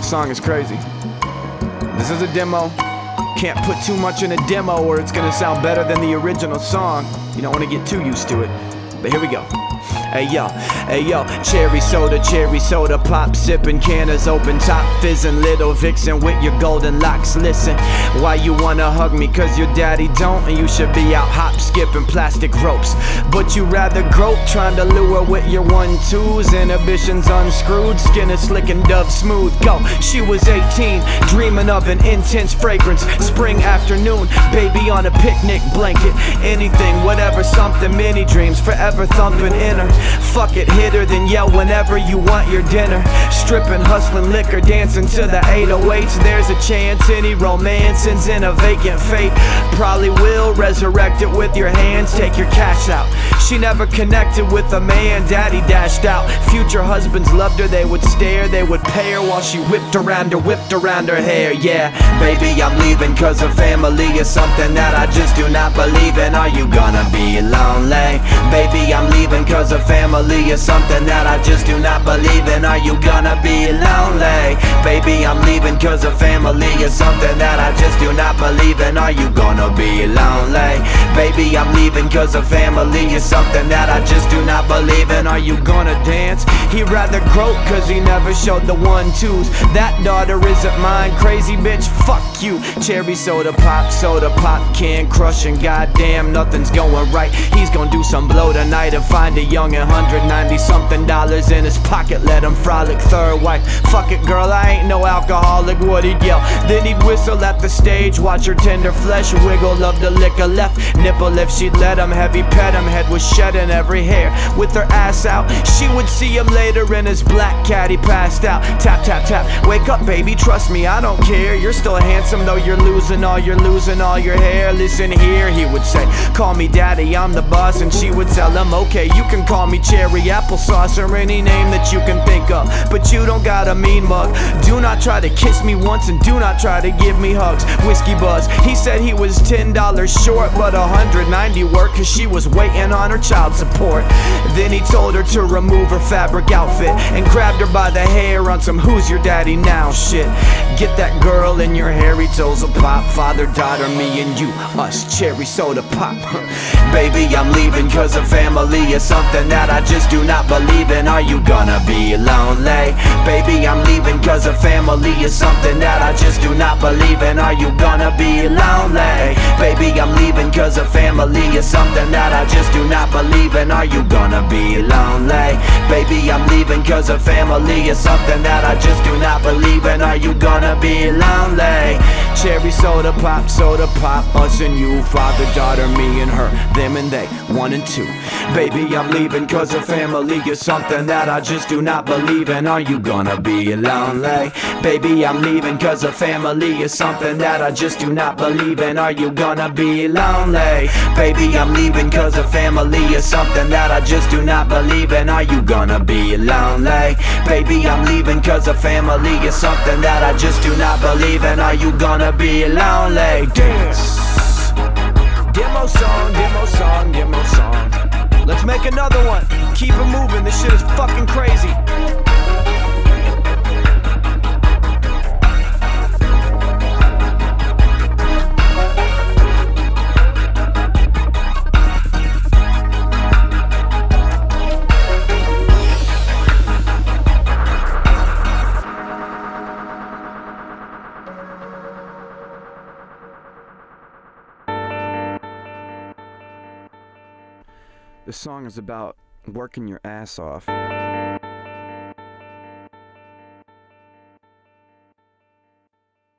Song is crazy. This is a demo. Can't put too much in a demo or it's gonna sound better than the original song. You don't wanna get too used to it. But here we go. Hey yo, cherry soda, pop sippin', canners open, top fizzin', little vixen with your golden locks. Listen, why you wanna hug me? Cause your daddy don't, and you should be out hop skipping plastic ropes. But you rather grope, trying to lure with your 1-2s. Inhibitions unscrewed, skin is slick and dove smooth. Go, she was 18, dreaming of an intense fragrance. Spring afternoon, baby on a picnic blanket. Anything, whatever, something, many dreams, forever thumping in her. Fuck it, hit her, then yell whenever you want your dinner. Stripping, hustling, liquor, dancing to the 808s. There's a chance any romance ends in a vacant fate. Probably will resurrect it with your hands, take your cash out. She never connected with a man, daddy dashed out. Future husbands loved her, they would stare, they would pay her while she whipped around her hair. Yeah, baby, I'm leaving cause her family is something that I just do not believe in. Are you gonna be lonely? Baby, I'm leaving cause her family is something that I just do not believe in. Are you gonna be lonely? Baby, I'm leaving cause her family is something that I just do not believe in. Are you gonna be lonely? Baby, I'm leaving cause her family is something that I just do not believe in. Are you gonna dance? He'd rather grope cause he never showed the 1-2s. That daughter isn't mine, crazy bitch, fuck you. Cherry soda pop can crushing, goddamn nothing's going right. He's gonna do some blow tonight and find a young and $190 something in his pocket, let him frolic. Third wife, fuck it girl, I ain't no alcoholic, what he'd yell. Then he'd whistle at the stage, watch her tender flesh wiggle. Love the liquor left nipple if she'd let him. Heavy pet him, head was shedding every hair. With her ass out, she would see him later in his black cat, he passed out. Tap, tap, tap, wake up baby, trust me, I don't care. You're still handsome though you're losing all your hair. Listen here, he would say, call me daddy, I'm the boss. And she would tell him, okay, you can call me cherry applesauce or any name that you can think of, but you don't got a mean mug. Do not try to kiss me once and do not try to give me hugs. Whiskey buzz, he said he was $10 short, but $190 worked cause she was waiting on her child support. Then he told her to remove her fabric outfit and grabbed her by the hair on some who's your daddy now shit. Get that girl in your hairy toes will pop. Father, daughter, me and you, us, cherry soda pop. Baby, I'm leaving cause her family is something that I just do not believe in. Are you gonna be lonely? Baby, I'm leaving cause her family is something that I just do not believe in. Are you gonna be lonely? Baby, I'm leaving cause her family is something that I just do not believe in. Are you gonna be lonely? Baby, I'm leaving cause her family is something that I just do not believe in. Are you gonna be lonely? Cherry soda pop, us and you. Father, daughter, me and her, them and they, 1 and 2. Baby, I'm leaving cause her family is something that I just do not believe in. Are you gonna be lonely? Baby, I'm leaving cause her family is something that I just do not believe in. Are you gonna be lonely? Baby, I'm leaving cause her family is something that I just do not believe in. Are you gonna be lonely? Baby, I'm leaving cause her family is something that I just do not believe in. Are you gonna be lonely? Dance. Demo song. Let's make another one. Keep it moving, this shit is fucking crazy. This song is about working your ass off